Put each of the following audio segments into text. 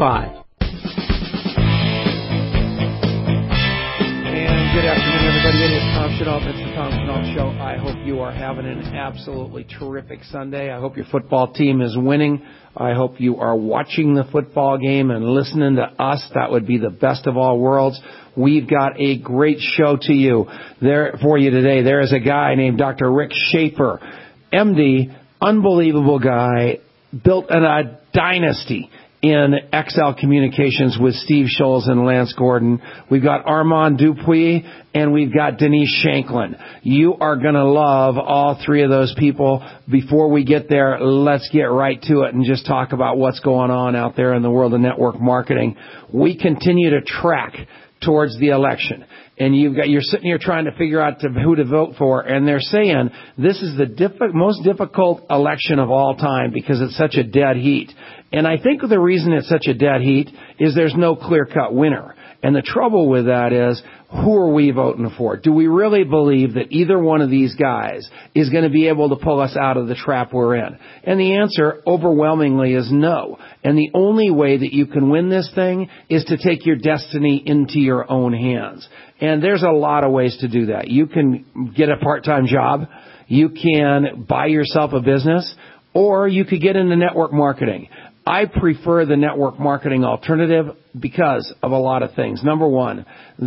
And good afternoon, everybody. It is Tom Chenault. It's the Tom Chenault Show. I hope you are having an absolutely terrific Sunday. I hope your football team is winning. I hope you are watching the football game and listening to us. That would be the best of all worlds. We've got a great show to you there for you today. There is a guy named Dr. Rick Schaefer, MD, unbelievable guy, built a dynasty in XL Communications with Steve Scholes and Lance Gordon. We've got Armand Dupuis, and we've got Denise Shanklin. You are going to love all three of those people. Before we get there, let's get right to it and just talk about what's going on out there in the world of network marketing. We continue to track towards the election. And you're sitting here trying to figure out who to vote for, and they're saying this is the most difficult election of all time because it's such a dead heat. And I think the reason it's such a dead heat is there's no clear-cut winner. And the trouble with that is, who are we voting for? Do we really believe that either one of these guys is going to be able to pull us out of the trap we're in? And the answer overwhelmingly is no. And the only way that you can win this thing is to take your destiny into your own hands. And there's a lot of ways to do that. You can get a part-time job. You can buy yourself a business. Or you could get into network marketing. I prefer the network marketing alternative because of a lot of things. Number one,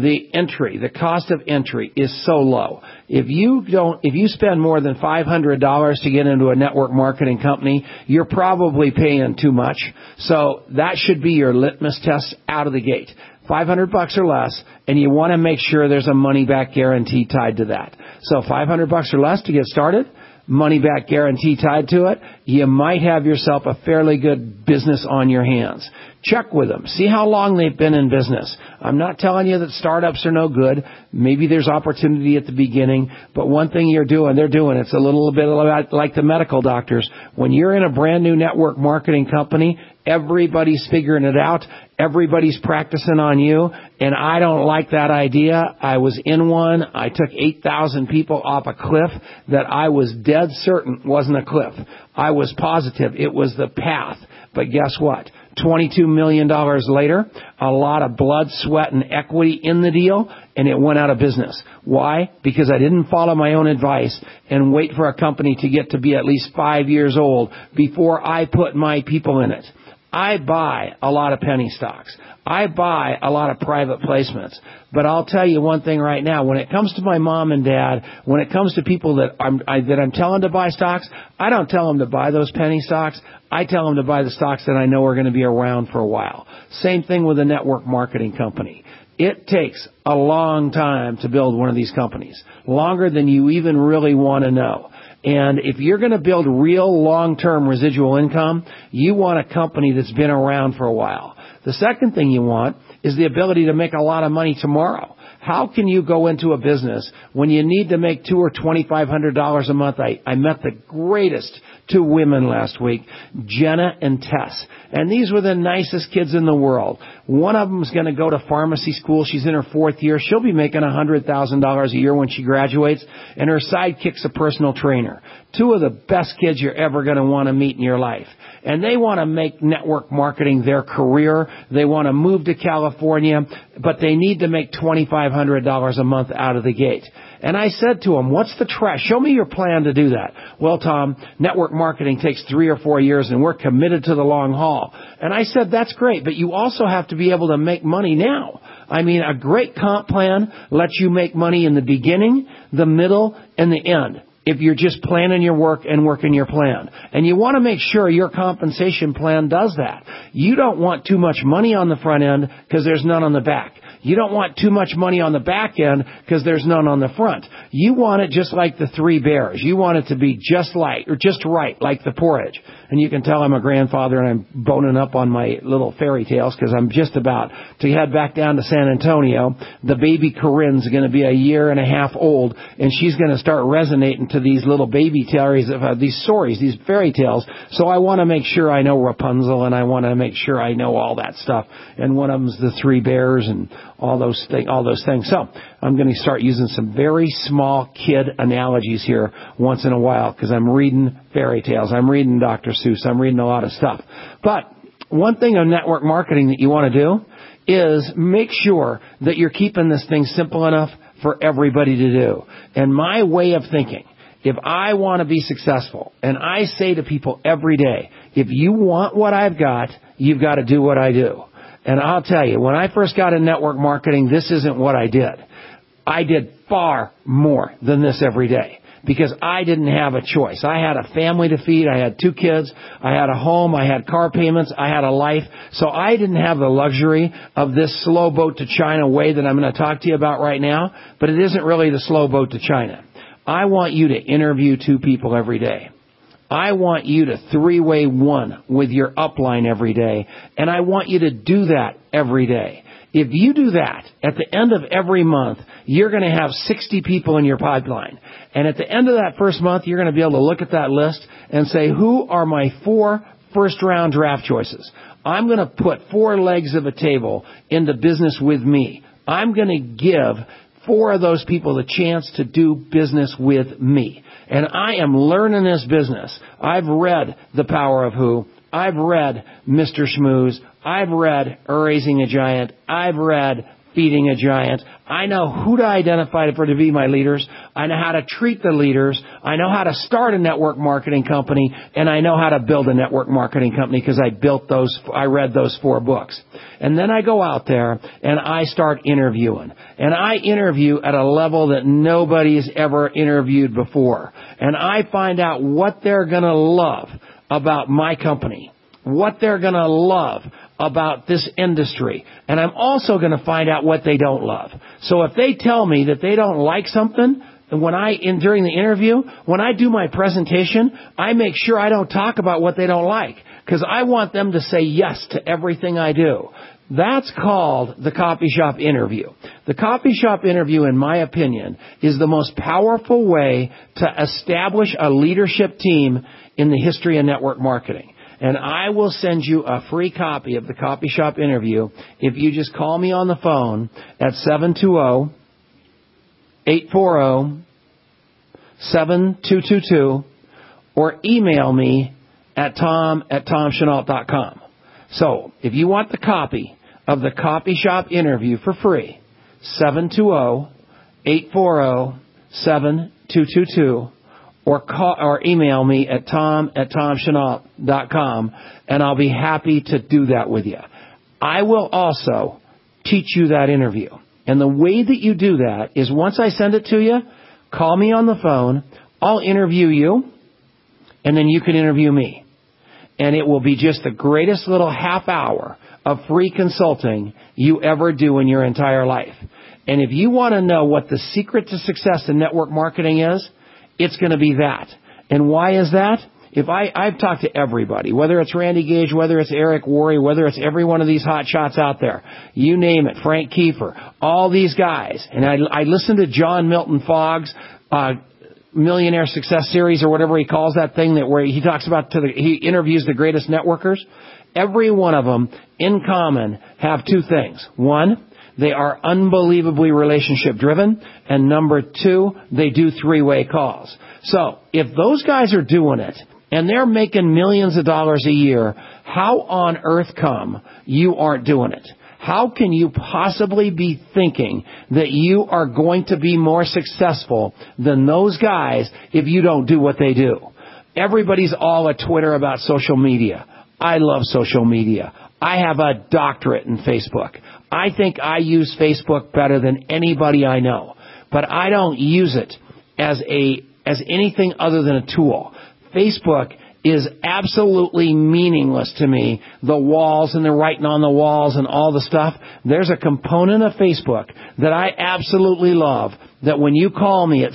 the cost of entry is so low. If you spend more than $500 to get into a network marketing company, you're probably paying too much. So that should be your litmus test out of the gate. $500 or less, and you want to make sure there's a money-back guarantee tied to that. So $500 or less to get started, money-back guarantee tied to it, you might have yourself a fairly good business on your hands. Check with them. See how long they've been in business. I'm not telling you that startups are no good. Maybe there's opportunity at the beginning, but one thing they're doing, it's a little bit like the medical doctors. When you're in a brand new network marketing company, everybody's figuring it out. Everybody's practicing on you, and I don't like that idea. I was in one. I took 8,000 people off a cliff that I was dead certain wasn't a cliff. I was positive it was the path. But guess what? $22 million later, a lot of blood, sweat, and equity in the deal, and it went out of business. Why? Because I didn't follow my own advice and wait for a company to get to be at least 5 years old before I put my people in it. I buy a lot of penny stocks. I buy a lot of private placements. But I'll tell you one thing right now. When it comes to my mom and dad, when it comes to people that I'm telling to buy stocks, I don't tell them to buy those penny stocks. I tell them to buy the stocks that I know are going to be around for a while. Same thing with a network marketing company. It takes a long time to build one of these companies, longer than you even really want to know. And if you're going to build real long-term residual income, you want a company that's been around for a while. The second thing you want is the ability to make a lot of money tomorrow. How can you go into a business when you need to make $200 or $2,500 a month? I met the greatest two women last week, Jenna and Tess. And these were the nicest kids in the world. One of them is going to go to pharmacy school. She's in her fourth year. She'll be making $100,000 a year when she graduates. And her sidekick's a personal trainer. Two of the best kids you're ever going to want to meet in your life. And they want to make network marketing their career. They want to move to California, but they need to make $2,500 a month out of the gate. And I said to them, what's the track? Show me your plan to do that. Well, Tom, network marketing takes 3 or 4 years, and we're committed to the long haul. And I said, that's great, but you also have to be able to make money now. I mean, a great comp plan lets you make money in the beginning, the middle, and the end, if you're just planning your work and working your plan. And you want to make sure your compensation plan does that. You don't want too much money on the front end because there's none on the back. You don't want too much money on the back end because there's none on the front. You want it just like the Three Bears. You want it to be just right, like the porridge. And you can tell I'm a grandfather and I'm boning up on my little fairy tales because I'm just about to head back down to San Antonio. The baby Corinne's going to be 1.5 years old, and she's going to start resonating to these little baby tales, these stories, these fairy tales. So I want to make sure I know Rapunzel, and I want to make sure I know all that stuff. And one of them's the Three Bears and all those things. So I'm going to start using some very small kid analogies here once in a while because I'm reading fairy tales. I'm reading Dr. Seuss. I'm reading a lot of stuff. But one thing of network marketing that you want to do is make sure that you're keeping this thing simple enough for everybody to do. And my way of thinking, if I want to be successful, and I say to people every day, if you want what I've got, you've got to do what I do. And I'll tell you, when I first got in network marketing, this isn't what I did. I did far more than this every day because I didn't have a choice. I had a family to feed. I had 2 kids. I had a home. I had car payments. I had a life. So I didn't have the luxury of this slow boat to China way that I'm going to talk to you about right now, but it isn't really the slow boat to China. I want you to interview 2 people every day. I want you to 3-way one with your upline every day, and I want you to do that every day. If you do that, at the end of every month, you're going to have 60 people in your pipeline. And at the end of that first month, you're going to be able to look at that list and say, who are my 4 first-round draft choices? I'm going to put 4 legs of a table into business with me. I'm going to give 4 of those people the chance to do business with me. And I am learning this business. I've read The Power of Who. I've read Mr. Schmooze. I've read Raising a Giant. I've read Feeding a Giant. I know who to identify to be my leaders. I know how to treat the leaders. I know how to start a network marketing company, and I know how to build a network marketing company because I read those 4 books. And then I go out there and I start interviewing. And I interview at a level that nobody's ever interviewed before. And I find out what they're going to love about my company, what they're going to love about this industry. And I'm also going to find out what they don't love. So if they tell me that they don't like something, during the interview, when I do my presentation, I make sure I don't talk about what they don't like because I want them to say yes to everything I do. That's called the coffee shop interview. The coffee shop interview, in my opinion, is the most powerful way to establish a leadership team in the history of network marketing. And I will send you a free copy of the coffee shop interview if you just call me on the phone at 720-840-7222 or email me at tom@tomchenault.com. So, if you want the copy of the coffee shop interview for free, 720-840-7222 or email me at tom@tomchenault.com, and I'll be happy to do that with you. I will also teach you that interview. And the way that you do that is once I send it to you, call me on the phone, I'll interview you, and then you can interview me. And it will be just the greatest little half hour of free consulting you ever do in your entire life. And if you want to know what the secret to success in network marketing is, it's going to be that. And why is that? I've talked to everybody, whether it's Randy Gage, whether it's Eric Worre, whether it's every one of these hot shots out there, you name it, Frank Kiefer, all these guys. And I listened to John Milton Fogg's Millionaire Success Series or whatever he calls that thing where he talks about he interviews the greatest networkers. Every one of them in common have 2 things. 1, they are unbelievably relationship driven. And number 2, they do 3-way calls. So if those guys are doing it and they're making millions of dollars a year, how on earth come you aren't doing it? How can you possibly be thinking that you are going to be more successful than those guys if you don't do what they do? Everybody's all at Twitter about social media. I love social media. I have a doctorate in Facebook. I think I use Facebook better than anybody I know. But I don't use it as anything other than a tool. Facebook is absolutely meaningless to me. The walls and the writing on the walls and all the stuff. There's a component of Facebook that I absolutely love that when you call me at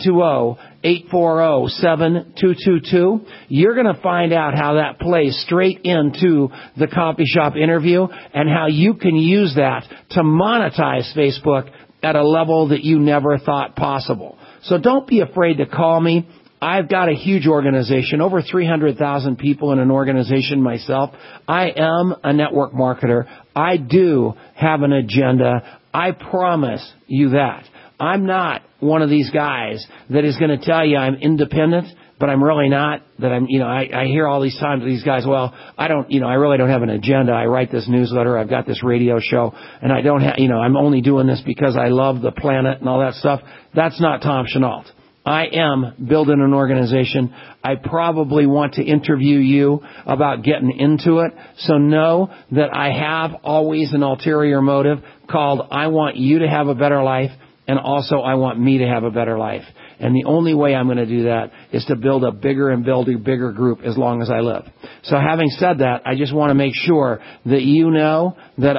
720-840-7222, you're going to find out how that plays straight into the coffee shop interview and how you can use that to monetize Facebook at a level that you never thought possible. So don't be afraid to call me. I've got a huge organization, over 300,000 people in an organization myself. I am a network marketer. I do have an agenda. I promise you that. I'm not one of these guys that is going to tell you I'm independent. but I'm really not. That I'm, I hear all these times these guys, well, I really don't have an agenda. I write this newsletter. I've got this radio show, and I don't have, I'm only doing this because I love the planet and all that stuff. That's not Tom Chenault. I am building an organization. I probably want to interview you about getting into it. So know that I have always an ulterior motive called I want you to have a better life, and also I want me to have a better life. And the only way I'm going to do that is to build a bigger group as long as I live. So having said that, I just want to make sure that you know that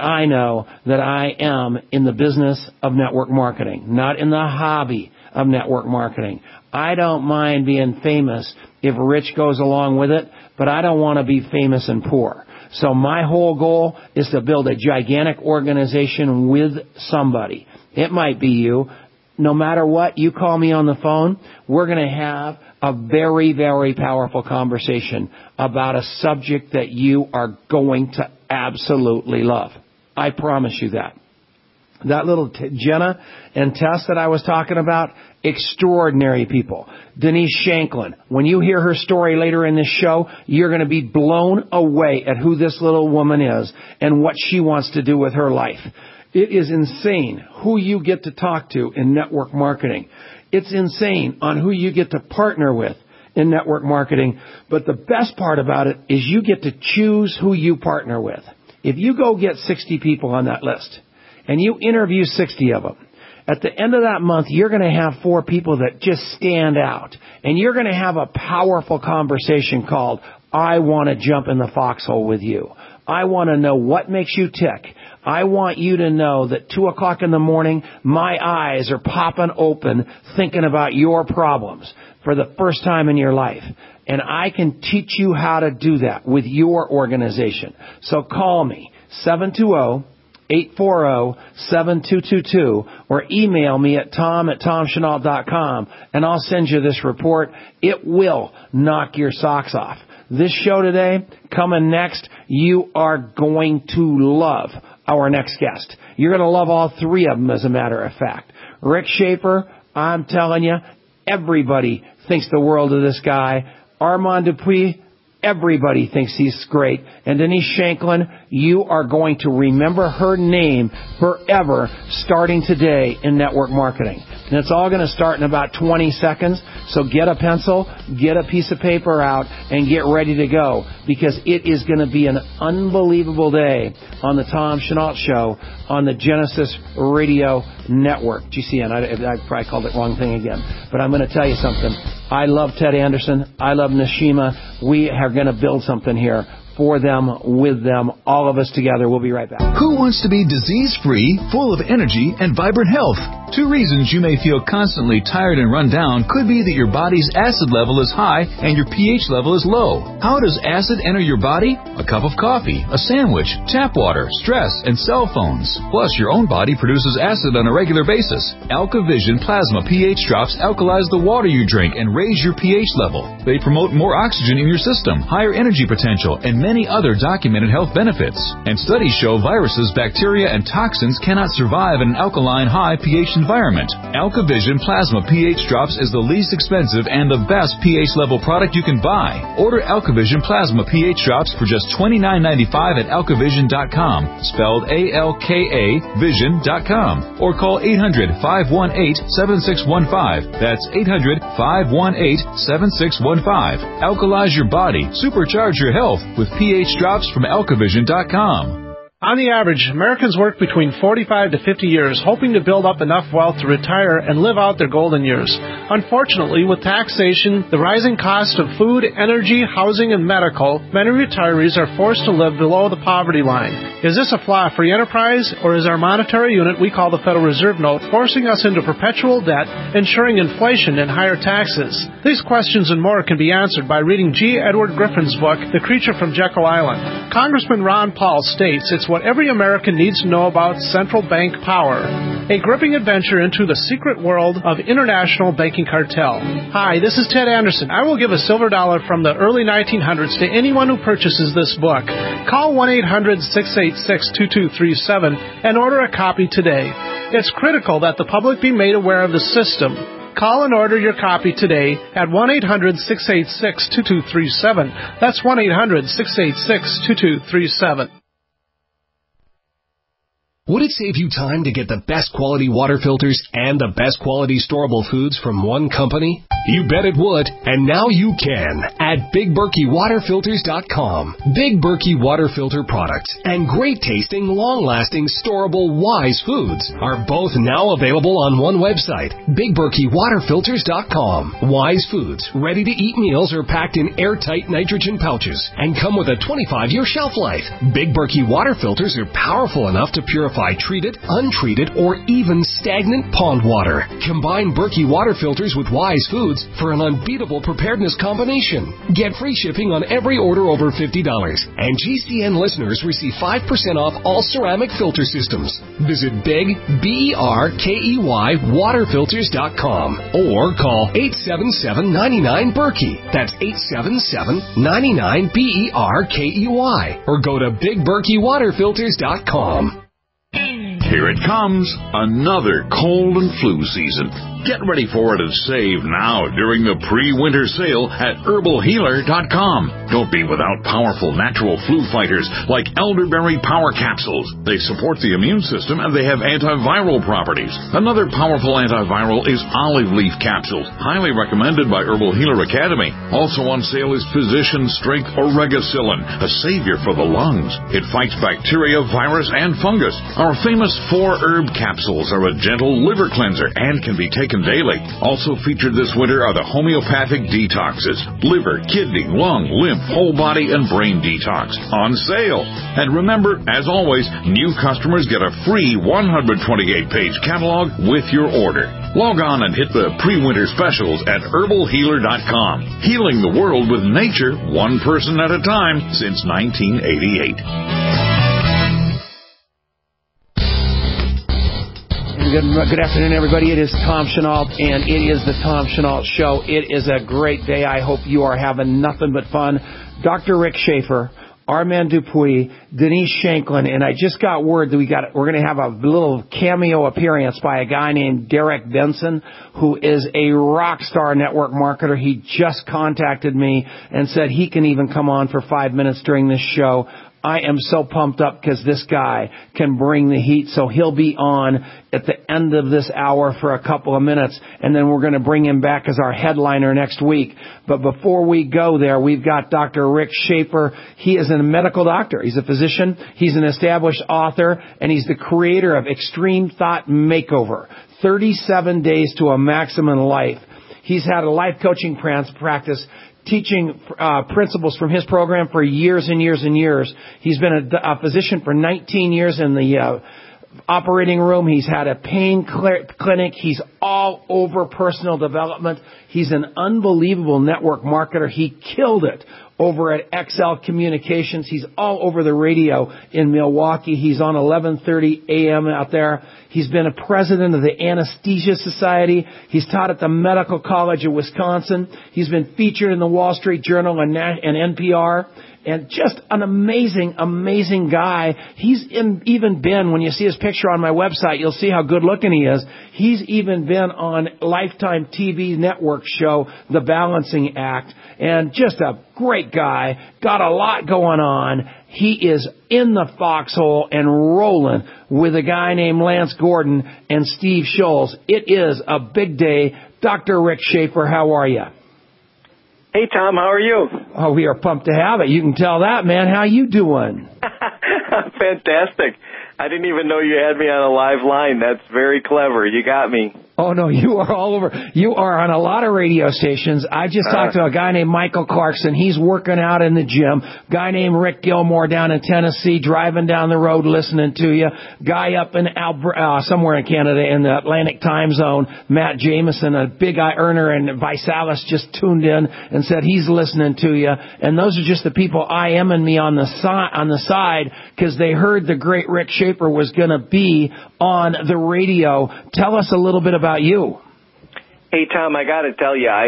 I am in the business of network marketing, not in the hobby of network marketing. I don't mind being famous if rich goes along with it, but I don't want to be famous and poor. So my whole goal is to build a gigantic organization with somebody. It might be you. No matter what, you call me on the phone, we're going to have a very, very powerful conversation about a subject that you are going to absolutely love. I promise you that. That little Jenna and Tess that I was talking about, extraordinary people. Denise Shanklin, when you hear her story later in this show, you're going to be blown away at who this little woman is and what she wants to do with her life. It is insane who you get to talk to in network marketing. It's insane on who you get to partner with in network marketing. But the best part about it is you get to choose who you partner with. If you go get 60 people on that list, and you interview 60 of them, at the end of that month, you're going to have 4 people that just stand out. And you're going to have a powerful conversation called, I want to jump in the foxhole with you. I want to know what makes you tick. I want you to know that 2 o'clock in the morning, my eyes are popping open thinking about your problems for the first time in your life. And I can teach you how to do that with your organization. So call me, 720-840-7222, or email me at tom@tomchenault.com, and I'll send you this report. It will knock your socks off. This show today, coming next, you are going to love our next guest. You're going to love all 3 of them, as a matter of fact. Rick Schaefer, I'm telling you, everybody thinks the world of this guy. Armand Dupuis, everybody thinks he's great. And Denise Shanklin, you are going to remember her name forever starting today in network marketing. And it's all going to start in about 20 seconds. So get a pencil, get a piece of paper out, and get ready to go. Because it is going to be an unbelievable day on the Tom Chenault Show on the Genesis Radio Network. GCN, I probably called it the wrong thing again. But I'm going to tell you something. I love Ted Anderson. I love Nishima. We are going to build something here for them, with them, all of us together. We'll be right back. Who wants to be disease-free, full of energy, and vibrant health? 2 reasons you may feel constantly tired and run down could be that your body's acid level is high and your pH level is low. How does acid enter your body? A cup of coffee, a sandwich, tap water, stress, and cell phones. Plus, your own body produces acid on a regular basis. AlkaVision Plasma pH drops alkalize the water you drink and raise your pH level. They promote more oxygen in your system, higher energy potential, and many other documented health benefits. And studies show viruses, bacteria, and toxins cannot survive in an alkaline high pH environment. AlkaVision Plasma pH Drops is the least expensive and the best pH level product you can buy. Order AlkaVision Plasma pH Drops for just $29.95 at alkavision.com, spelled A-L-K-A vision.com, or call 800-518-7615. That's 800-518-7615. Alkalize your body, supercharge your health with pH Drops from alkavision.com. On the average, Americans work between 45 to 50 years hoping to build up enough wealth to retire and live out their golden years. Unfortunately, with taxation, the rising cost of food, energy, housing, and medical, many retirees are forced to live below the poverty line. Is this a flaw for free enterprise, or is our monetary unit we call the Federal Reserve Note forcing us into perpetual debt, ensuring inflation and higher taxes? These questions and more can be answered by reading G. Edward Griffin's book, The Creature from Jekyll Island. Congressman Ron Paul states it's what every American needs to know about central bank power. A gripping adventure into the secret world of international banking cartel. Hi, this is Ted Anderson. I will give a silver dollar from the early 1900s to anyone who purchases this book. Call 1-800-686-2237 and order a copy today. It's critical that the public be made aware of the system. Call and order your copy today at 1-800-686-2237. That's 1-800-686-2237. Would it save you time to get the best quality water filters and the best quality storable foods from one company? You bet it would, and now you can at BigBerkeyWaterFilters.com. Big Berkey water filter products and great tasting, long-lasting, storable Wise foods are both now available on one website, BigBerkeyWaterFilters.com. Wise foods, ready-to-eat meals are packed in airtight nitrogen pouches and come with a 25-year shelf life. Big Berkey water filters are powerful enough to purify treated, untreated, or even stagnant pond water. Combine Berkey water filters with Wise foods for an unbeatable preparedness combination. Get free shipping on every order over $50, and GCN listeners receive 5% off all ceramic filter systems. Visit Big, BERKEY, waterfilters.com or call 877-99-BERKEY. That's 877-99-BERKEY, or go to BigBerkeyWaterFilters.com. Here it comes, another cold and flu season. Get ready for it and save now during the pre-winter sale at HerbalHealer.com. Don't be without powerful natural flu fighters like elderberry power capsules. They support the immune system and they have antiviral properties. Another powerful antiviral is olive leaf capsules, highly recommended by Herbal Healer Academy. Also on sale is Physician Strength Oregacillin, a savior for the lungs. It fights bacteria, virus, and fungus. Our famous 4-herb capsules are a gentle liver cleanser and can be taken daily. Also featured this winter are the homeopathic detoxes, liver, kidney, lung, lymph, whole body, and brain detox on sale. And remember, as always, new customers get a free 128-page catalog with your order. Log on and hit the pre-winter specials at HerbalHealer.com. Healing the world with nature, one person at a time since 1988. Good afternoon, everybody. It is Tom Chenault, and it is the Tom Chenault Show. It is a great day. I hope you are having nothing but fun. Dr. Rick Schaefer, Armand Dupuis, Denise Shanklin, and I just got word that we're going to have a little cameo appearance by a guy named Derek Benson, who is a rock star network marketer. He just contacted me and said he can even come on for 5 minutes during this show. I am so pumped up because this guy can bring the heat. So he'll be on at the end of this hour for a couple of minutes, and then we're going to bring him back as our headliner next week. But before we go there, we've got Dr. Rick Schaefer. He is a medical doctor. He's a physician. He's an established author, and he's the creator of Extreme Thought Makeover, 37 Days to a Maximum Life. He's had a life coaching practice, teaching principles from his program for years and years and years. He's been a physician for 19 years in the operating room. He's had a pain clinic. He's all over personal development. He's an unbelievable network marketer. He killed it over at XL Communications. He's all over the radio in Milwaukee. He's on 11:30 a.m. out there. He's been a president of the Anesthesia Society. He's taught at the Medical College of Wisconsin. He's been featured in the Wall Street Journal and NPR. And just an amazing, amazing guy. He's even been, when you see his picture on my website, you'll see how good looking he is. He's even been on Lifetime TV network show, The Balancing Act. And just a great guy. Got a lot going on. He is in the foxhole and rolling with a guy named Lance Gordon and Steve Scholes. It is a big day. Dr. Rick Schaefer, how are you? Hey, Tom, how are you? Oh, we are pumped to have it. You can tell that, man. How you doing? Fantastic. I didn't even know you had me on a live line. That's very clever. You got me. Oh, no, you are all over. You are on a lot of radio stations. I just talked to a guy named Michael Clarkson. He's working out in the gym. Guy named Rick Gilmore down in Tennessee, driving down the road listening to you. Guy up in somewhere in Canada in the Atlantic time zone, Matt Jameson, a big earner in Visalis, just tuned in and said he's listening to you. And those are just the people IMing me on the side because they heard the great Rick Schaefer was going to be on the radio. Tell us a little bit about you. Hey, Tom, I got to tell you,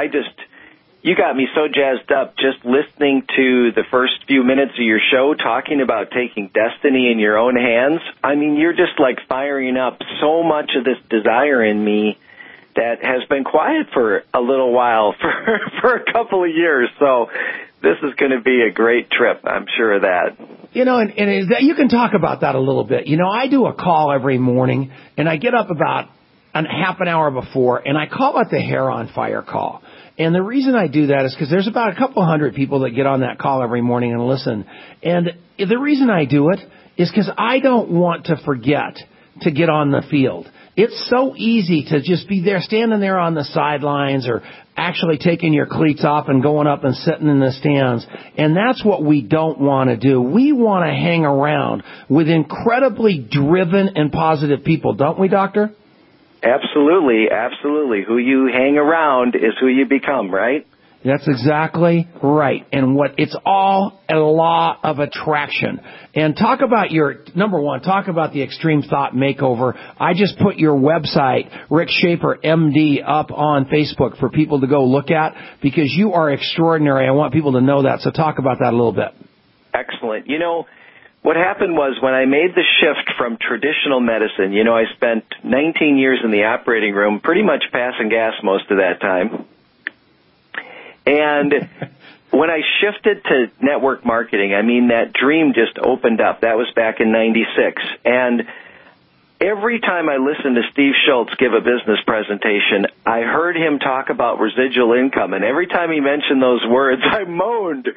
you got me so jazzed up just listening to the first few minutes of your show talking about taking destiny in your own hands. I mean, you're just like firing up so much of this desire in me that has been quiet for a little while, for a couple of years. So this is going to be a great trip. I'm sure of that. And you can talk about that a little bit. I do a call every morning, and I get up about half an hour before, and I call it the Hair on Fire call. And the reason I do that is because there's about a couple hundred people that get on that call every morning and listen. And the reason I do it is because I don't want to forget to get on the field. It's so easy to just be there, standing there on the sidelines, or actually taking your cleats off and going up and sitting in the stands. And that's what we don't want to do. We want to hang around with incredibly driven and positive people, don't we, Doctor? Absolutely, absolutely. Who you hang around is who you become, right? That's exactly right. And it's all a law of attraction. And talk about number one, talk about the Extreme Thought Makeover. I just put your website, Rick Schaefer, MD, up on Facebook for people to go look at, because you are extraordinary. I want people to know that. So talk about that a little bit. Excellent. What happened was, when I made the shift from traditional medicine, I spent 19 years in the operating room, pretty much passing gas most of that time. And when I shifted to network marketing, that dream just opened up. That was back in 96. And every time I listened to Steve Schultz give a business presentation, I heard him talk about residual income. And every time he mentioned those words, I moaned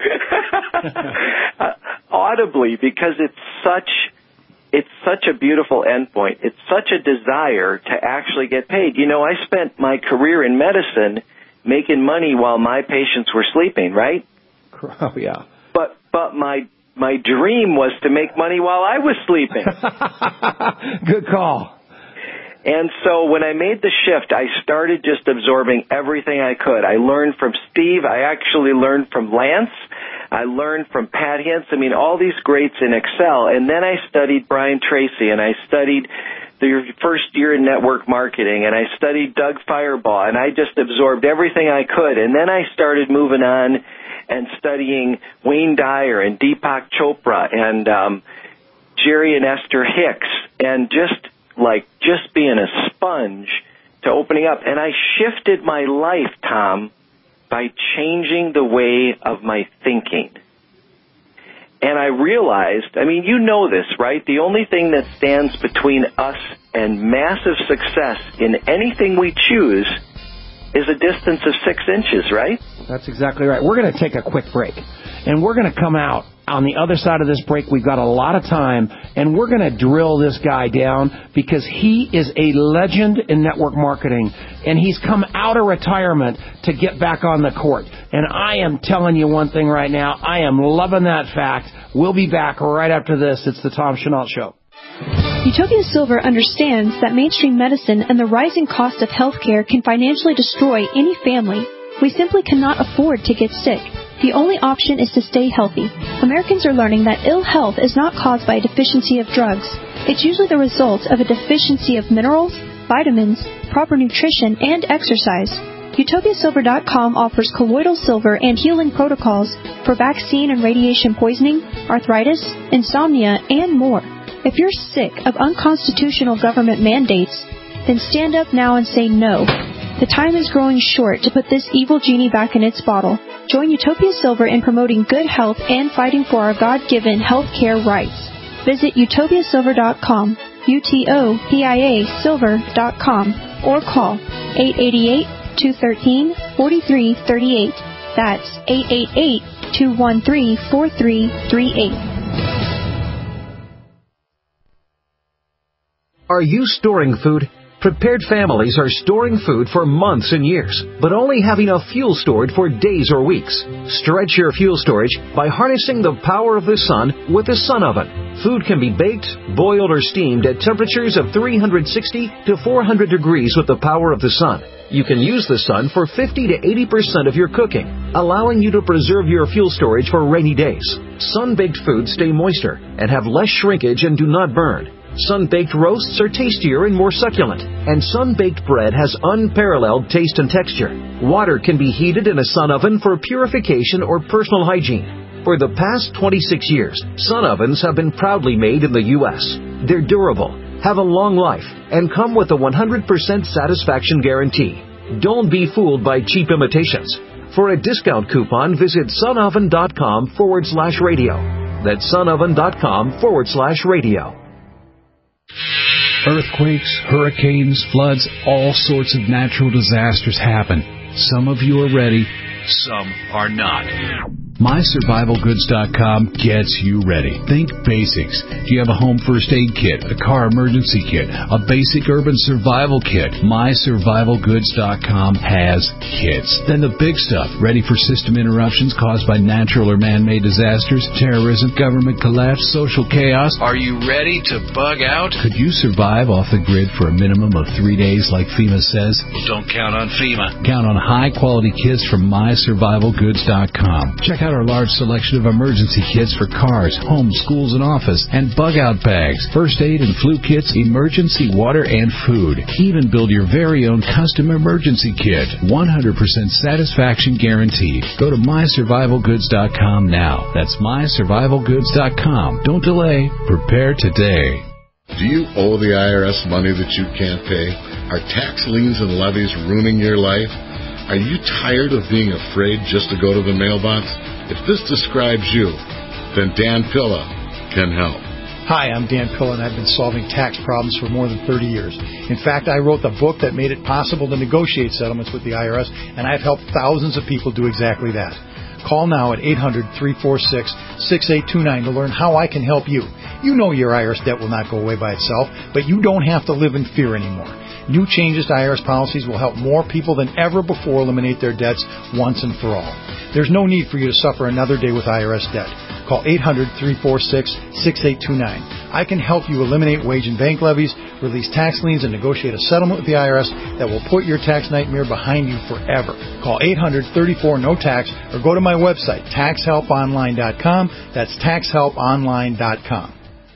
audibly, because it's such a beautiful endpoint. It's such a desire to actually get paid. I spent my career in medicine making money while my patients were sleeping, right? Oh, yeah. But my dream was to make money while I was sleeping. Good call. And so when I made the shift, I started just absorbing everything I could. I learned from Steve. I actually learned from Lance. I learned from Pat Hintz. All these greats in Excel. And then I studied Brian Tracy, and I studied the first year in network marketing, and I studied Doug Firebaugh, and I just absorbed everything I could. And then I started moving on and studying Wayne Dyer and Deepak Chopra and Jerry and Esther Hicks, and just being a sponge to opening up. And I shifted my life, Tom, by changing the way of my thinking. And I realized, you know this, right? The only thing that stands between us and massive success in anything we choose is a distance of 6 inches, right? That's exactly right. We're going to take a quick break, and we're going to come out on the other side of this break. We've got a lot of time, and we're going to drill this guy down, because he is a legend in network marketing, and he's come out of retirement to get back on the court. And I am telling you one thing right now, I am loving that fact. We'll be back right after this. It's the Tom Chenault Show. Utopia Silver understands that mainstream medicine and the rising cost of healthcare can financially destroy any family. We simply cannot afford to get sick. The only option is to stay healthy. Americans are learning that ill health is not caused by a deficiency of drugs. It's usually the result of a deficiency of minerals, vitamins, proper nutrition, and exercise. UtopiaSilver.com offers colloidal silver and healing protocols for vaccine and radiation poisoning, arthritis, insomnia, and more. If you're sick of unconstitutional government mandates, then stand up now and say no. The time is growing short to put this evil genie back in its bottle. Join Utopia Silver in promoting good health and fighting for our God-given health care rights. Visit UtopiaSilver.com, UTOPIA Silver.com, or call 888-213-4338. That's 888-213-4338. Are you storing food? Prepared families are storing food for months and years, but only have enough fuel stored for days or weeks. Stretch your fuel storage by harnessing the power of the sun with the Sun Oven. Food can be baked, boiled, or steamed at temperatures of 360 to 400 degrees with the power of the sun. You can use the sun for 50 to 80% of your cooking, allowing you to preserve your fuel storage for rainy days. Sun-baked foods stay moister and have less shrinkage and do not burn. Sun-baked roasts are tastier and more succulent, and sun-baked bread has unparalleled taste and texture. Water can be heated in a sun oven for purification or personal hygiene. For the past 26 years, sun ovens have been proudly made in the U.S. They're durable, have a long life, and come with a 100% satisfaction guarantee. Don't be fooled by cheap imitations. For a discount coupon, visit sunoven.com/radio. That's sunoven.com/radio. Earthquakes, hurricanes, floods, all sorts of natural disasters happen. Some of you are ready, some are not. MySurvivalGoods.com gets you ready. Think basics. Do you have a home first aid kit, a car emergency kit, a basic urban survival kit? MySurvivalGoods.com has kits. Then the big stuff, ready for system interruptions caused by natural or man-made disasters, terrorism, government collapse, social chaos. Are you ready to bug out? Could you survive off the grid for a minimum of 3 days like FEMA says? Well, don't count on FEMA. Count on high-quality kits from MySurvivalGoods.com. Check out our large selection of emergency kits for cars, homes, schools, and office, and bug-out bags, first aid and flu kits, emergency water, and food. Even build your very own custom emergency kit. 100% satisfaction guaranteed. Go to MySurvivalGoods.com now. That's MySurvivalGoods.com. Don't delay. Prepare today. Do you owe the IRS money that you can't pay? Are tax liens and levies ruining your life? Are you tired of being afraid just to go to the mailbox? If this describes you, then Dan Pilla can help. Hi, I'm Dan Pilla, and I've been solving tax problems for more than 30 years. In fact, I wrote the book that made it possible to negotiate settlements with the IRS, and I've helped thousands of people do exactly that. Call now at 800-346-6829 to learn how I can help you. You know your IRS debt will not go away by itself, but you don't have to live in fear anymore. New changes to IRS policies will help more people than ever before eliminate their debts once and for all. There's no need for you to suffer another day with IRS debt. Call 800-346-6829. I can help you eliminate wage and bank levies, release tax liens, and negotiate a settlement with the IRS that will put your tax nightmare behind you forever. Call 800-34-NO-TAX or go to my website, taxhelponline.com. That's taxhelponline.com.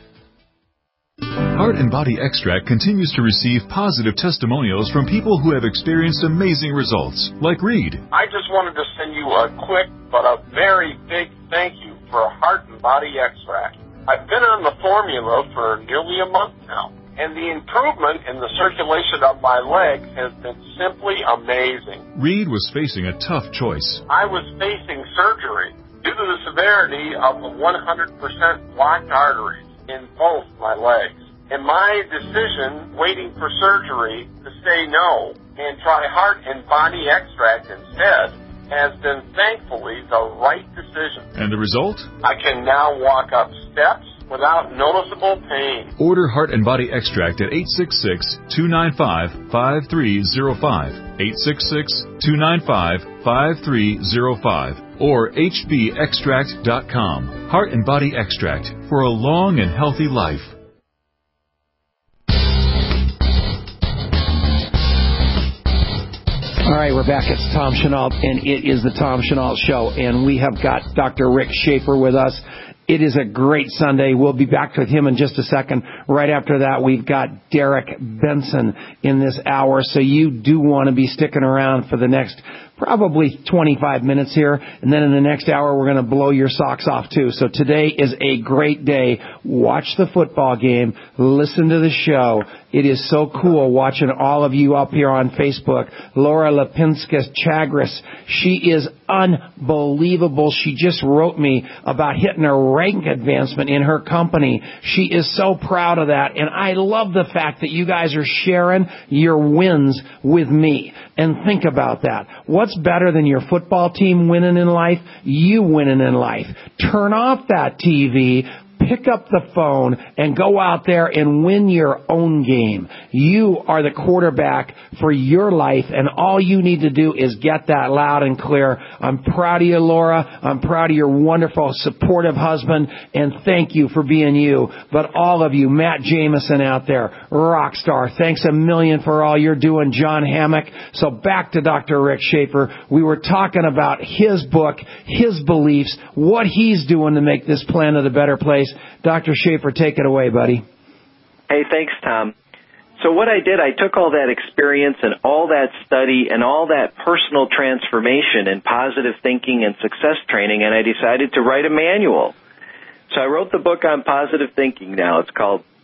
Heart and Body Extract continues to receive positive testimonials from people who have experienced amazing results, like Reed. I just wanted to send you a quick but a very big thank you for Heart and Body Extract. I've been on the formula for nearly a month now, and the improvement in the circulation of my legs has been simply amazing. Reed was facing a tough choice. I was facing surgery due to the severity of the 100% blocked arteries in both my legs. And my decision, waiting for surgery, to say no and try Heart and Body Extract instead, has been thankfully the right decision. And the result? I can now walk up steps without noticeable pain. Order Heart and Body Extract at 866-295-5305, 866-295-5305, or hbextract.com. Heart and Body Extract for a long and healthy life. All right, we're back. It's Tom Chenault, and it is the Tom Chenault Show, and we have got Dr. Rick Schaefer with us. It is a great Sunday. We'll be back with him in just a second. Right after that, we've got Derek Benson in this hour, so you do want to be sticking around for the next probably 25 minutes here, and then in the next hour we're going to blow your socks off too. So today is a great day. Watch the football game, listen to the show. It is so cool watching all of you up here on Facebook. Laura Lipinska-Chagris, she is unbelievable. She just wrote me about hitting a rank advancement in her company. She is so proud of that, and I love the fact that you guys are sharing your wins with me. And think about that. What's better than your football team winning in life? You winning in life. Turn off that TV, pick up the phone, and go out there and win your own game. You are the quarterback for your life, and all you need to do is get that loud and clear. I'm proud of you, Laura. I'm proud of your wonderful, supportive husband, and thank you for being you. But all of you, Matt Jameson out there, rock star, thanks a million for all you're doing, John Hammock. So back to Dr. Rick Schaefer. We were talking about his book, his beliefs, what he's doing to make this planet a better place. Dr. Schaefer, take it away, buddy. Hey, thanks, Tom. So what I did, I took all that experience and all that study and all that personal transformation and positive thinking and success training, and I decided to write a manual. So I wrote the book on positive thinking now. It's called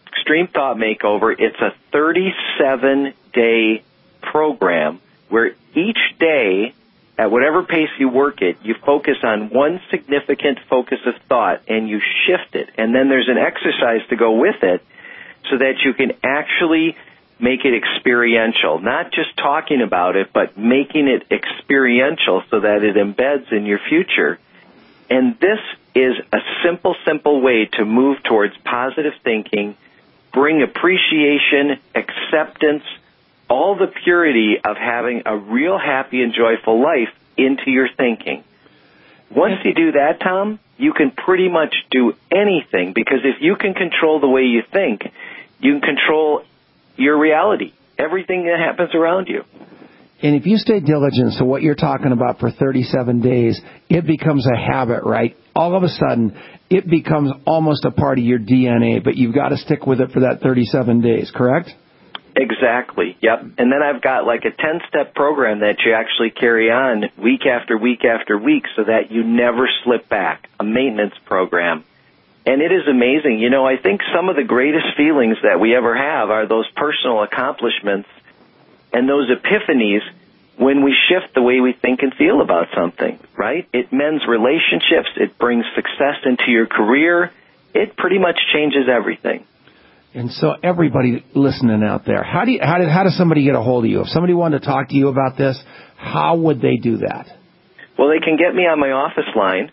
Extreme Thought Makeover. It's a 37-day program where each day, at whatever pace you work it, you focus on one significant focus of thought and you shift it. And then there's an exercise to go with it so that you can actually make it experiential, not just talking about it, but making it experiential so that it embeds in your future. And this is a simple way to move towards positive thinking, bring appreciation, acceptance, all the purity of having a real happy and joyful life into your thinking. Once you do that, Tom, you can pretty much do anything, because if you can control the way you think, you can control your reality, everything that happens around you. And if you stay diligent to what you're talking about for 37 days, it becomes a habit, right? All of a sudden, it becomes almost a part of your DNA, but you've got to stick with it for that 37 days, correct? Exactly, yep. And then I've got like a 10-step program that you actually carry on week after week after week so that you never slip back, a maintenance program. And it is amazing. You know, I think some of the greatest feelings that we ever have are those personal accomplishments and those epiphanies when we shift the way we think and feel about something, right? It mends relationships. It brings success into your career. It pretty much changes everything. And so everybody listening out there, how does somebody get a hold of you? If somebody wanted to talk to you about this, how would they do that? Well, they can get me on my office line,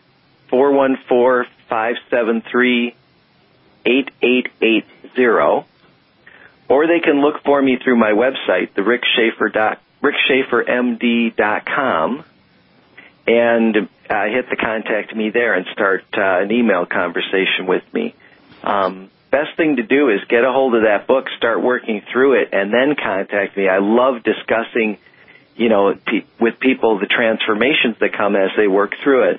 414-573-8880, or they can look for me through my website, the rickschafermd.com, and hit the contact me there and start an email conversation with me. Best thing to do is get a hold of that book, start working through it, and then contact me. I love discussing, with people the transformations that come as they work through it.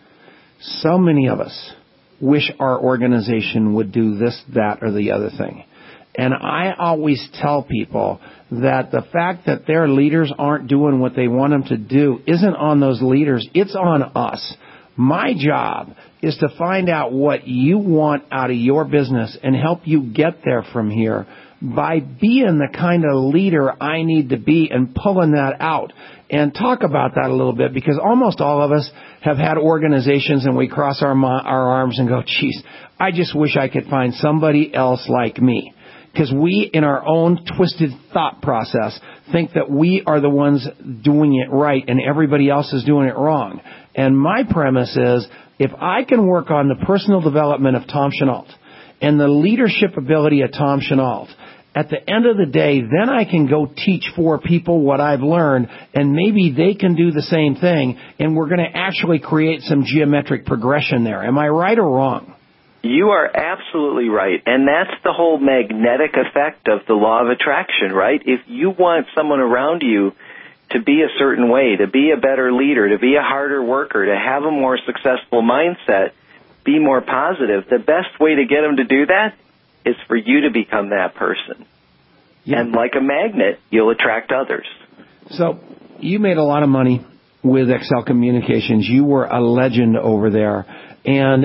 So many of us wish our organization would do this, that, or the other thing. And I always tell people that the fact that their leaders aren't doing what they want them to do isn't on those leaders, it's on us. My job is to find out what you want out of your business and help you get there from here by being the kind of leader I need to be and pulling that out. And talk about that a little bit, because almost all of us have had organizations and we cross our arms and go, geez, I just wish I could find somebody else like me. Because we, in our own twisted thought process, think that we are the ones doing it right and everybody else is doing it wrong. And my premise is, if I can work on the personal development of Tom Chenault and the leadership ability of Tom Chenault, at the end of the day, then I can go teach 4 people what I've learned, and maybe they can do the same thing, and we're going to actually create some geometric progression there. Am I right or wrong? You are absolutely right, and that's the whole magnetic effect of the law of attraction, right? If you want someone around you to be a certain way, to be a better leader, to be a harder worker, to have a more successful mindset, be more positive, the best way to get them to do that is for you to become that person. Yeah. And like a magnet, you'll attract others. So you made a lot of money with Excel Communications. You were a legend over there. And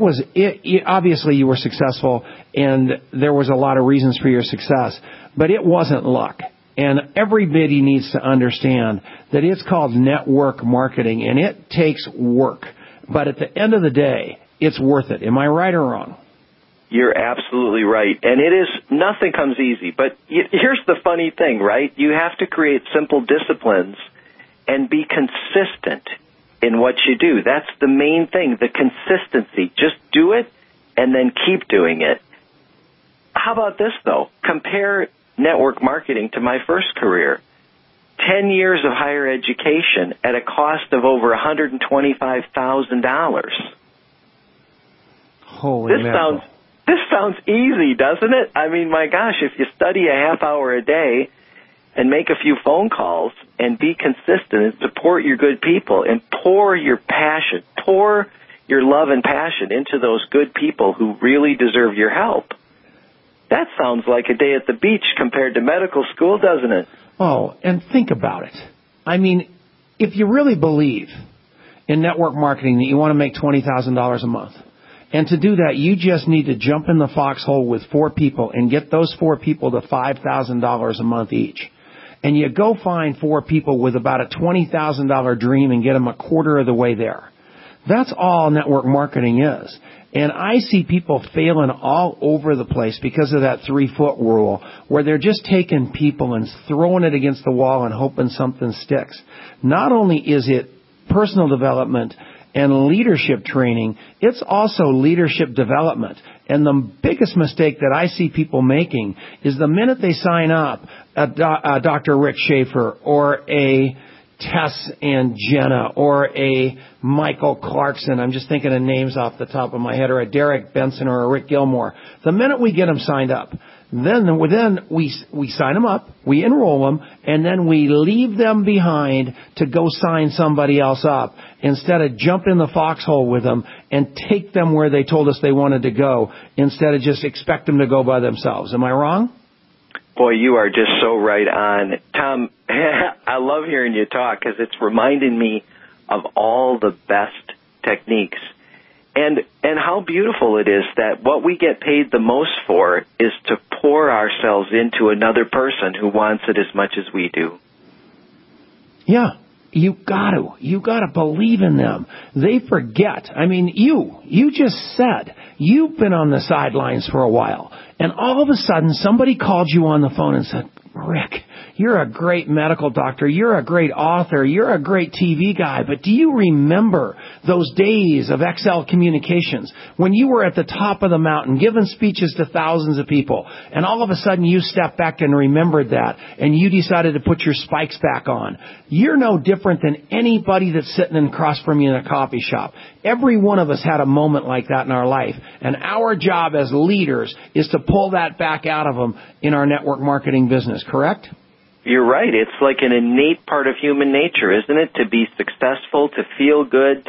obviously you were successful, and there was a lot of reasons for your success, but it wasn't luck. And everybody needs to understand that it's called network marketing, and it takes work. But at the end of the day, it's worth it. Am I right or wrong? You're absolutely right. And nothing comes easy. But here's the funny thing, right? You have to create simple disciplines and be consistent in what you do. That's the main thing, the consistency. Just do it and then keep doing it. How about this, though? Compare network marketing to my first career. 10 years of higher education at a cost of over $125,000. Holy mackerel. This sounds easy, doesn't it? I mean, my gosh, if you study a half hour a day and make a few phone calls and be consistent and support your good people and pour your passion, pour your love and passion into those good people who really deserve your help. That sounds like a day at the beach compared to medical school, doesn't it? Oh, and think about it. I mean, if you really believe in network marketing that you want to make $20,000 a month, And to do that, you just need to jump in the foxhole with 4 people and get those 4 people to $5,000 a month each. And you go find 4 people with about a $20,000 dream and get them a quarter of the way there. That's all network marketing is. And I see people failing all over the place because of that 3-foot rule, where they're just taking people and throwing it against the wall and hoping something sticks. Not only is it personal development and leadership training, it's also leadership development. And the biggest mistake that I see people making is the minute they sign up, a Dr. Rick Schaefer or a Tess and Jenna or a Michael Clarkson, I'm just thinking of names off the top of my head, or a Derek Benson or a Rick Gilmore. The minute we get them signed up, then we sign them up, we enroll them, and then we leave them behind to go sign somebody else up instead of jump in the foxhole with them and take them where they told us they wanted to go instead of just expect them to go by themselves. Am I wrong? Boy, you are just so right on. Tom, I love hearing you talk because it's reminding me of all the best techniques. And how beautiful it is that what we get paid the most for is to pour ourselves into another person who wants it as much as we do. Yeah. You gotta believe in them. They forget. I mean, you just said you've been on the sidelines for a while, and all of a sudden somebody called you on the phone and said, Rick, you're a great medical doctor, you're a great author, you're a great TV guy, but do you remember those days of XL Communications when you were at the top of the mountain giving speeches to thousands of people, and all of a sudden you stepped back and remembered that, and you decided to put your spikes back on? You're no different than anybody that's sitting across from you in a coffee shop. Every one of us had a moment like that in our life, and our job as leaders is to pull that back out of them in our network marketing business, correct? You're right. It's like an innate part of human nature, isn't it? To be successful, to feel good,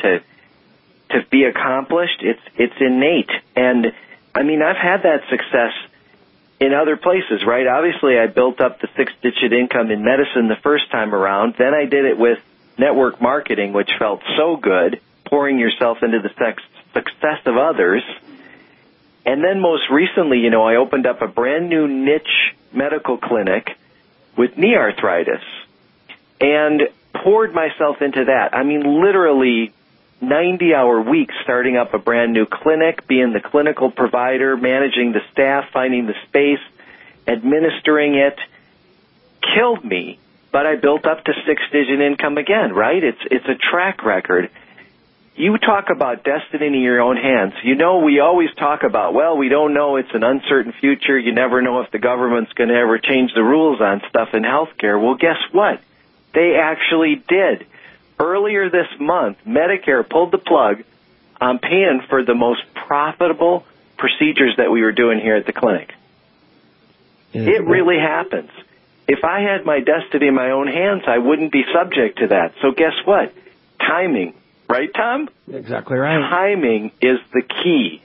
to be accomplished. It's innate. And, I mean, I've had that success in other places, right? Obviously, I built up the 6-digit income in medicine the first time around. Then I did it with network marketing, which felt so good, pouring yourself into the success of others. And then most recently, I opened up a brand new niche medical clinic with knee arthritis and poured myself into that. I mean, literally 90-hour weeks starting up a brand new clinic, being the clinical provider, managing the staff, finding the space, administering it, killed me. But I built up to 6-digit income again, right? It's a track record. You talk about destiny in your own hands. We always talk about, well, we don't know. It's an uncertain future. You never know if the government's going to ever change the rules on stuff in healthcare. Well, guess what? They actually did. Earlier this month, Medicare pulled the plug on paying for the most profitable procedures that we were doing here at the clinic. It really happens. If I had my destiny in my own hands, I wouldn't be subject to that. So guess what? Timing. Right, Tom? Exactly right. Timing is the key.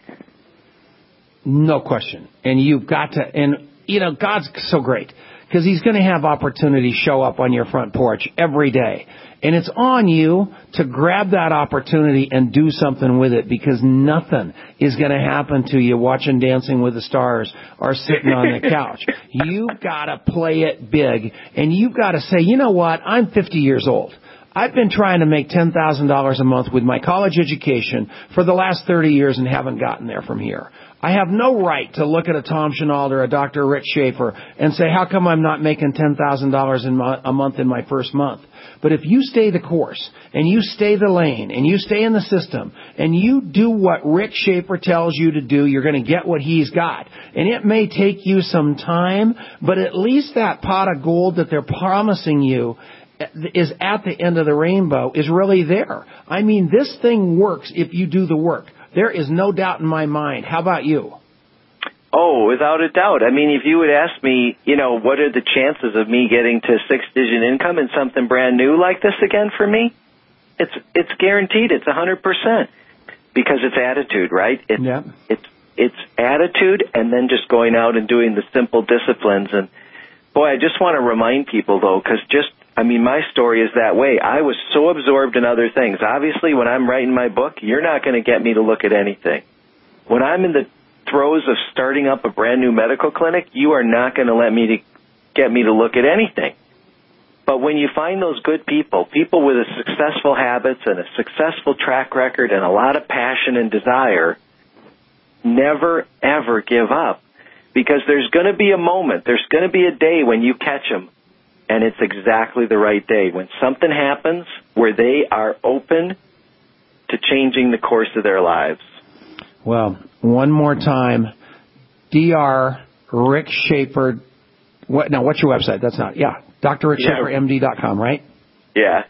No question. And you've got to, and God's so great because He's going to have opportunities show up on your front porch every day. And it's on you to grab that opportunity and do something with it, because nothing is going to happen to you watching Dancing with the Stars or sitting on the couch. You've got to play it big, and you've got to say, you know what, I'm 50 years old. I've been trying to make $10,000 a month with my college education for the last 30 years and haven't gotten there from here. I have no right to look at a Tom Chenault or a Dr. Rick Schaefer and say, how come I'm not making $10,000 a month in my first month? But if you stay the course, and you stay the lane, and you stay in the system, and you do what Rick Schaefer tells you to do, you're going to get what he's got. And it may take you some time, but at least that pot of gold that they're promising you is at the end of the rainbow is really there. I mean, this thing works if you do the work. There is no doubt in my mind. How about you? Oh, without a doubt. I mean, if you would ask me, what are the chances of me getting to 6-digit income and something brand new like this again for me? It's guaranteed. It's 100%, because it's attitude, right? It's attitude, and then just going out and doing the simple disciplines. And boy, I just want to remind people though, because my story is that way. I was so absorbed in other things. Obviously, when I'm writing my book, you're not going to get me to look at anything. When I'm in the throes of starting up a brand new medical clinic, you are not going to get me to look at anything. But when you find those good people with a successful habits and a successful track record and a lot of passion and desire, never, ever give up. Because there's going to be a moment, there's going to be a day when you catch them, and it's exactly the right day. When something happens where they are open to changing the course of their lives. Well, one more time, Dr. Rick Schaefer. What's your website? That's not, DrRickSchaeferMD.com, right? Yeah.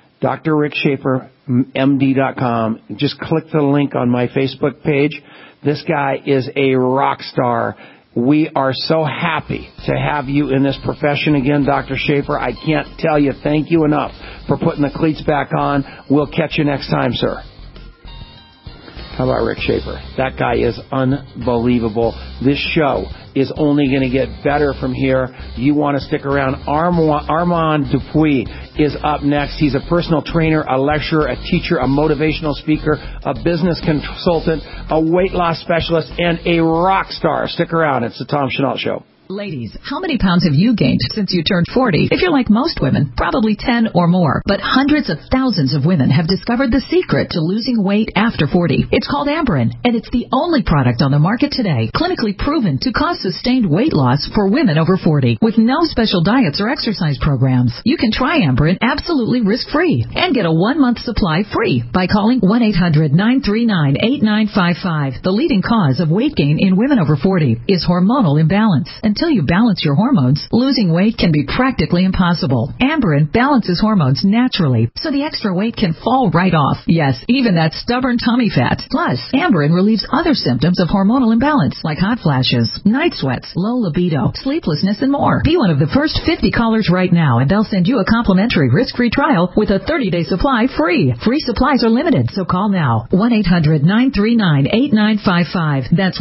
DrRickSchaeferMD.com. Just click the link on my Facebook page. This guy is a rock star. We are so happy to have you in this profession again, Dr. Schaefer. I can't tell you thank you enough for putting the cleats back on. We'll catch you next time, sir. How about Rick Schaefer? That guy is unbelievable. This show is only going to get better from here. You want to stick around. Armand Dupuis is up next. He's a personal trainer, a lecturer, a teacher, a motivational speaker, a business consultant, a weight loss specialist, and a rock star. Stick around. It's the Tom Chenault Show. Ladies, how many pounds have you gained since you turned 40? If you're like most women, probably 10 or more. But hundreds of thousands of women have discovered the secret to losing weight after 40. It's called Amberen, and it's the only product on the market today clinically proven to cause sustained weight loss for women over 40 with no special diets or exercise programs. You can try Amberen absolutely risk-free and get a 1-month supply free by calling 1-800-939-8955. The leading cause of weight gain in women over 40 is hormonal imbalance. Until you balance your hormones, losing weight can be practically impossible. Amberen balances hormones naturally, so the extra weight can fall right off. Yes, even that stubborn tummy fat. Plus, Amberen relieves other symptoms of hormonal imbalance, like hot flashes, night sweats, low libido, sleeplessness, and more. Be one of the first 50 callers right now, and they'll send you a complimentary risk-free trial with a 30-day supply free. Free supplies are limited, so call now. 1-800-939-8955. That's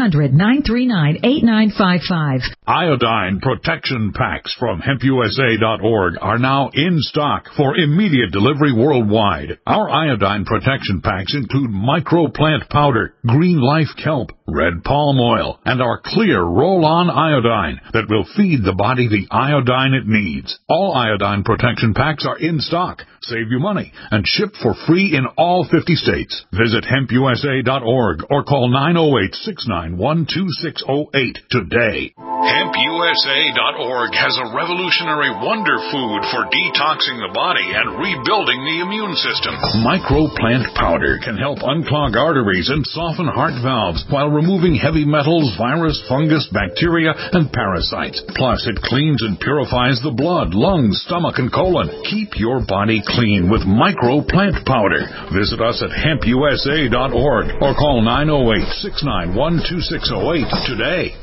1-800-939-8955. Iodine protection packs from HempUSA.org are now in stock for immediate delivery worldwide. Our iodine protection packs include microplant powder, green life kelp, red palm oil, and our clear roll-on iodine that will feed the body the iodine it needs. All iodine protection packs are in stock, save you money, and shipped for free in all 50 states. Visit HempUSA.org or call 908-691-2608 today. HempUSA.org has a revolutionary wonder food for detoxing the body and rebuilding the immune system. Microplant powder can help unclog arteries and soften heart valves while removing heavy metals, virus, fungus, bacteria, and parasites. Plus, it cleans and purifies the blood, lungs, stomach, and colon. Keep your body clean with microplant powder. Visit us at HempUSA.org or call 908-691-2608 today.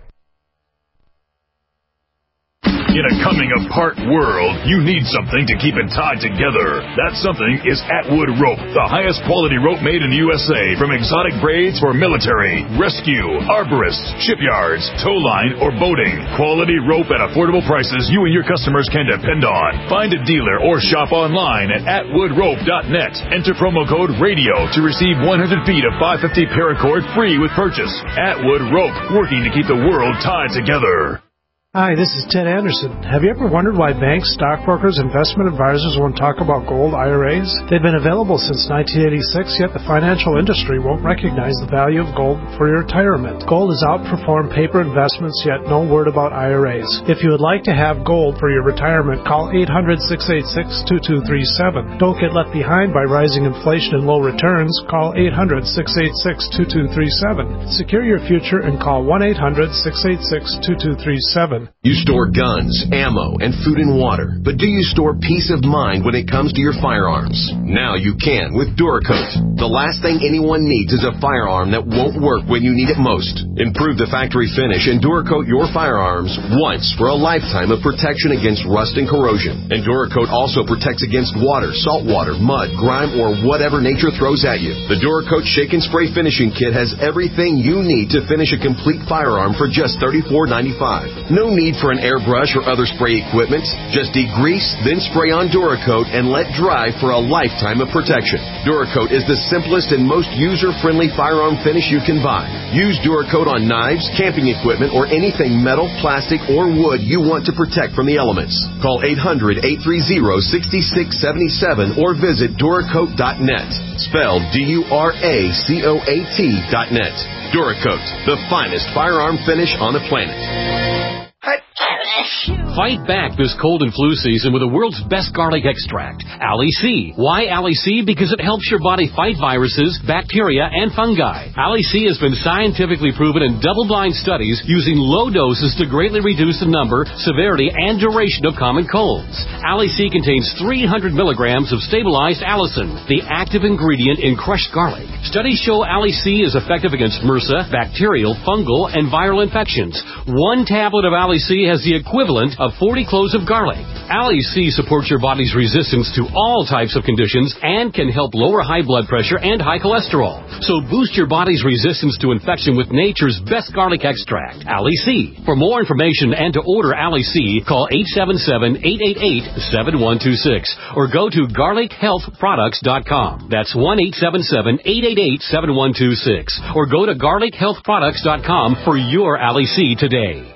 In a coming-apart world, you need something to keep it tied together. That something is Atwood Rope, the highest quality rope made in the USA, from exotic braids for military, rescue, arborists, shipyards, tow line, or boating. Quality rope at affordable prices you and your customers can depend on. Find a dealer or shop online at atwoodrope.net. Enter promo code RADIO to receive 100 feet of 550 paracord free with purchase. Atwood Rope, working to keep the world tied together. Hi, this is Ted Anderson. Have you ever wondered why banks, stockbrokers, investment advisors won't talk about gold IRAs? They've been available since 1986, yet the financial industry won't recognize the value of gold for your retirement. Gold has outperformed paper investments, yet no word about IRAs. If you would like to have gold for your retirement, call 800-686-2237. Don't get left behind by rising inflation and low returns. Call 800-686-2237. Secure your future and call 1-800-686-2237. You store guns, ammo, and food and water, but do you store peace of mind when it comes to your firearms? Now you can with Duracoat. The last thing anyone needs is a firearm that won't work when you need it most. Improve the factory finish and Duracoat your firearms once for a lifetime of protection against rust and corrosion. And Duracoat also protects against water, salt water, mud, grime, or whatever nature throws at you. The Duracoat Shake and Spray Finishing Kit has everything you need to finish a complete firearm for just $34.95. No need for an airbrush or other spray equipment. Just degrease, then spray on Duracoat and let dry for a lifetime of protection. Duracoat is the simplest and most user-friendly firearm finish you can buy. Use Duracoat on knives, camping equipment, or anything metal, plastic, or wood you want to protect from the elements. Call 800-830-6677 or visit Duracoat.net. Spelled Duracoat.net. Duracoat, the finest firearm finish on the planet. Fight back this cold and flu season with the world's best garlic extract, Ali C. Why Ali C? Because it helps your body fight viruses, bacteria, and fungi. Ali C has been scientifically proven in double-blind studies using low doses to greatly reduce the number, severity, and duration of common colds. Ali C contains 300 milligrams of stabilized allicin, the active ingredient in crushed garlic. Studies show Ali C is effective against MRSA, bacterial, fungal, and viral infections. One tablet of Ali C has the equivalent of 40 cloves of garlic. Ali C supports your body's resistance to all types of conditions and can help lower high blood pressure and high cholesterol. So boost your body's resistance to infection with nature's best garlic extract, Ali C. For more information and to order Ali C, call 877-888-7126 or go to garlichealthproducts.com. That's 1-877-888-7126 or go to garlichealthproducts.com for your Ali C today.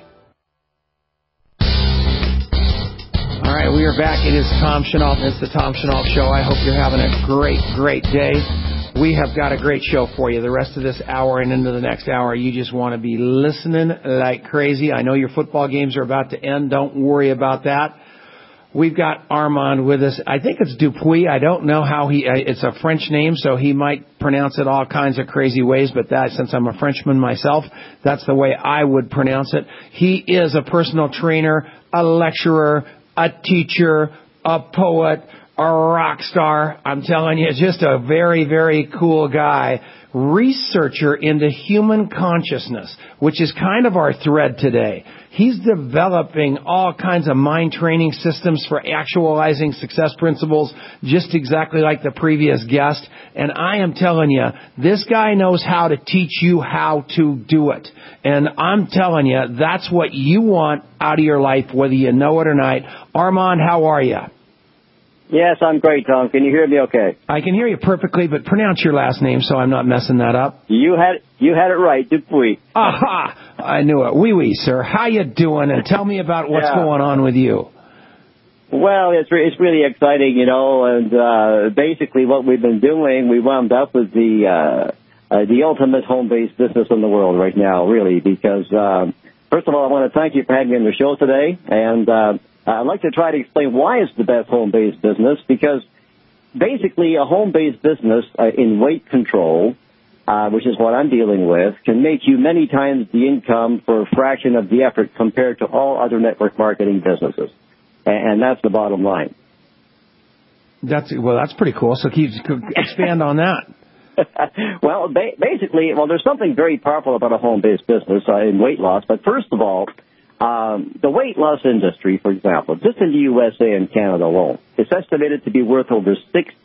All right, we are back. It is Tom Chenault. It's the Tom Chenault Show. I hope you're having a great, great day. We have got a great show for you. The rest of this hour and into the next hour, you just want to be listening like crazy. I know your football games are about to end. Don't worry about that. We've got Armand with us. I think it's Dupuis. I don't know how it's a French name, so he might pronounce it all kinds of crazy ways, but since I'm a Frenchman myself, that's the way I would pronounce it. He is a personal trainer, a lecturer, a teacher, a poet, a rock star. I'm telling you, just a very, very cool guy. Researcher into human consciousness, which is kind of our thread today. He's developing all kinds of mind training systems for actualizing success principles, just exactly like the previous guest. And I am telling you, this guy knows how to teach you how to do it. And I'm telling you, that's what you want out of your life, whether you know it or not. Armand, how are you? Yes, I'm great, Tom. Can you hear me okay? I can hear you perfectly, but pronounce your last name so I'm not messing that up. You had it right, Dupuis. Aha! I knew it. Oui, sir. How you doing? And tell me about what's going on with you. Well, it's really exciting, and basically what we've been doing, we wound up with the ultimate home-based business in the world right now, really, because first of all, I want to thank you for having me on the show today, and I'd like to try to explain why it's the best home-based business, because basically a home-based business in weight control, which is what I'm dealing with, can make you many times the income for a fraction of the effort compared to all other network marketing businesses. And that's the bottom line. That's pretty cool. So expand on that. Well, basically, there's something very powerful about a home-based business in weight loss. But first of all, the weight loss industry, for example, just in the USA and Canada alone, is estimated to be worth over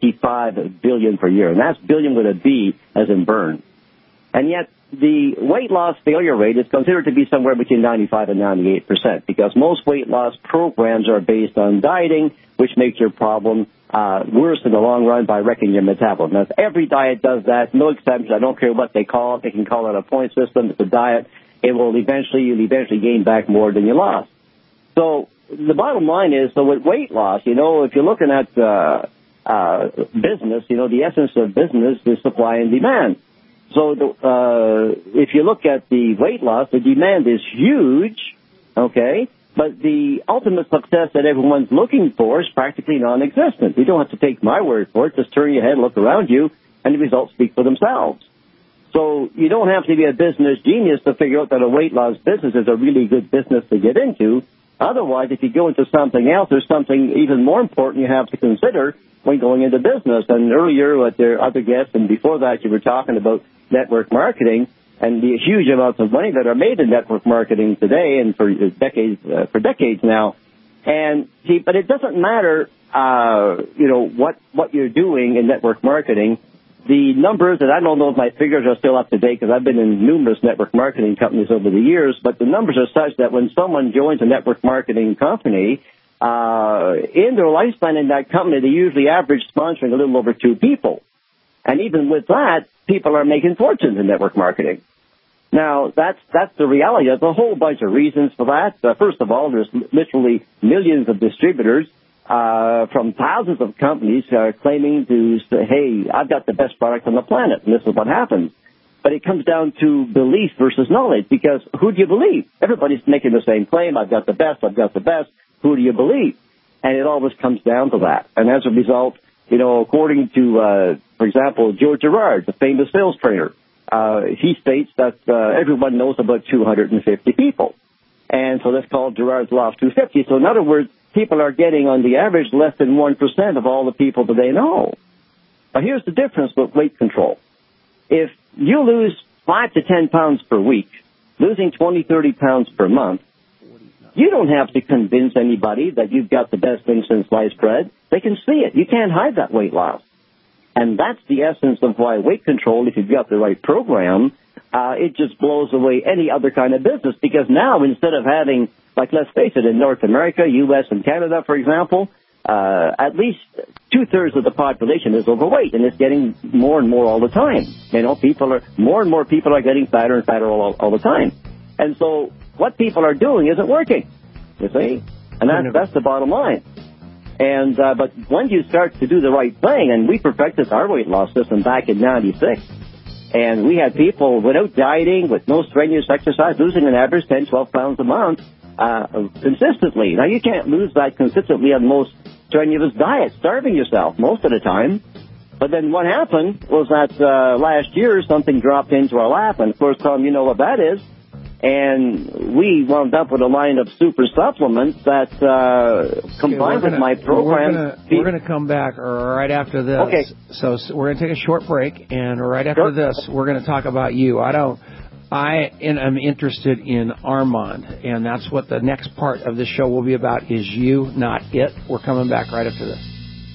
$65 billion per year. And that's billion with a B as in burn. And yet the weight loss failure rate is considered to be somewhere between 95 and 98% because most weight loss programs are based on dieting, which makes your problem worse in the long run by wrecking your metabolism. Now, every diet does that, no exceptions. I don't care what they call it. They can call it a point system. It's a diet. You'll eventually gain back more than you lost. So the bottom line is, with weight loss, if you're looking at business, the essence of business is supply and demand. So if you look at the weight loss, the demand is huge, okay, but the ultimate success that everyone's looking for is practically non-existent. You don't have to take my word for it. Just turn your head, look around you, and the results speak for themselves. So you don't have to be a business genius to figure out that a weight loss business is a really good business to get into. Otherwise, if you go into something else, there's something even more important you have to consider when going into business. And earlier with their other guests, and before that, you were talking about network marketing and the huge amounts of money that are made in network marketing today and for decades now. And see, but it doesn't matter, what you're doing in network marketing. the numbers, and I don't know if my figures are still up to date because I've been in numerous network marketing companies over the years, but the numbers are such that when someone joins a network marketing company, in their lifespan in that company, they usually average sponsoring a little over 2 people. And even with that, people are making fortunes in network marketing. Now, that's the reality. There's a whole bunch of reasons for that. First of all, there's literally millions of distributors from thousands of companies claiming to say, hey, I've got the best product on the planet, and this is what happens. But it comes down to belief versus knowledge, because who do you believe? Everybody's making the same claim, I've got the best, I've got the best. Who do you believe? And it always comes down to that. And as a result, according to, for example, Joe Girard, the famous sales trainer, he states that everyone knows about 250 people. And so that's called Girard's Law of 250. So in other words, people are getting, on the average, less than 1% of all the people that they know. But here's the difference with weight control. If you lose 5 to 10 pounds per week, losing 20, 30 pounds per month, you don't have to convince anybody that you've got the best thing since sliced bread. They can see it. You can't hide that weight loss. And that's the essence of why weight control, if you've got the right program, it just blows away any other kind of business. Because now, instead of having, like, let's face it, in North America, U.S. and Canada, for example, at least 2/3 of the population is overweight, and it's getting more and more all the time. More and more people are getting fatter and fatter all the time. And so what people are doing isn't working, you see? And that's the bottom line. And but when you start to do the right thing, and we perfected our weight loss system back in '96, and we had people without dieting, with no strenuous exercise, losing an average 10, 12 pounds a month consistently. Now, you can't lose that consistently on most strenuous diets, starving yourself most of the time. But then what happened was that last year something dropped into our lap, and of course, Tom, you know what that is. And we wound up with a line of super supplements that combined with my program. We're going to come back right after this. Okay. So we're going to take a short break, and right after this, we're going to talk about you. I am interested in Armand, and that's what the next part of this show will be about, is you, not it. We're coming back right after this.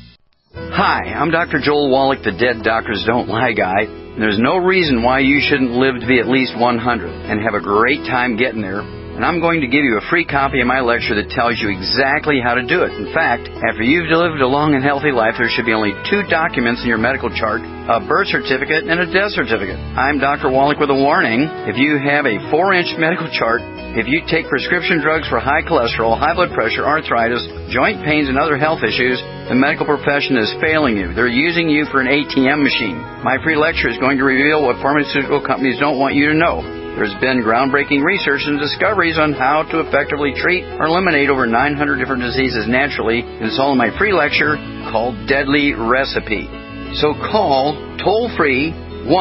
Hi, I'm Dr. Joel Wallach, the Dead Doctors Don't Lie guy. There's no reason why you shouldn't live to be at least 100 and have a great time getting there. And I'm going to give you a free copy of my lecture that tells you exactly how to do it. In fact, after you've lived a long and healthy life, there should be only 2 documents in your medical chart, a birth certificate and a death certificate. I'm Dr. Wallach with a warning. If you have a 4-inch medical chart, if you take prescription drugs for high cholesterol, high blood pressure, arthritis, joint pains, and other health issues, the medical profession is failing you. They're using you for an ATM machine. My free lecture is going to reveal what pharmaceutical companies don't want you to know. There's been groundbreaking research and discoveries on how to effectively treat or eliminate over 900 different diseases naturally, and it's all in my free lecture called Deadly Recipe. So call toll-free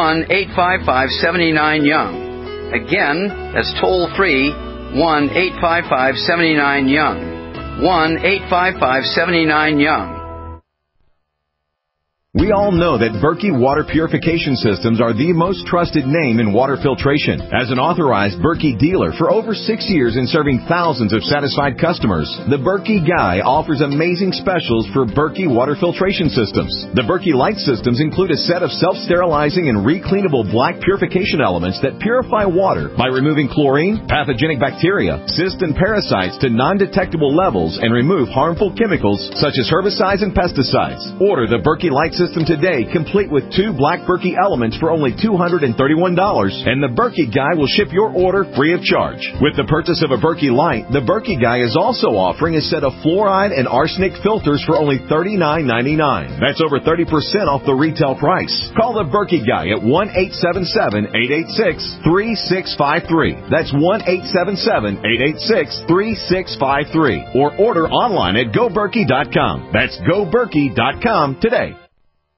1-855-79-YOUNG. Again, that's toll-free 1-855-79-YOUNG. 1-855-79-YOUNG. We all know that Berkey Water Purification Systems are the most trusted name in water filtration. As an authorized Berkey dealer for over 6 years and serving thousands of satisfied customers, the Berkey Guy offers amazing specials for Berkey Water Filtration Systems. The Berkey Light Systems include a set of self-sterilizing and recleanable black purification elements that purify water by removing chlorine, pathogenic bacteria, cysts, and parasites to non-detectable levels and remove harmful chemicals such as herbicides and pesticides. Order the Berkey Light System today, complete with 2 black Berkey elements for only $231, and the Berkey Guy will ship your order free of charge. With the purchase of a Berkey Light, the Berkey Guy is also offering a set of fluoride and arsenic filters for only $39.99. That's over 30% off the retail price. Call the Berkey Guy at 1-877-886-3653. That's 1-877-886-3653. Or order online at GoBerkey.com. That's GoBerkey.com today.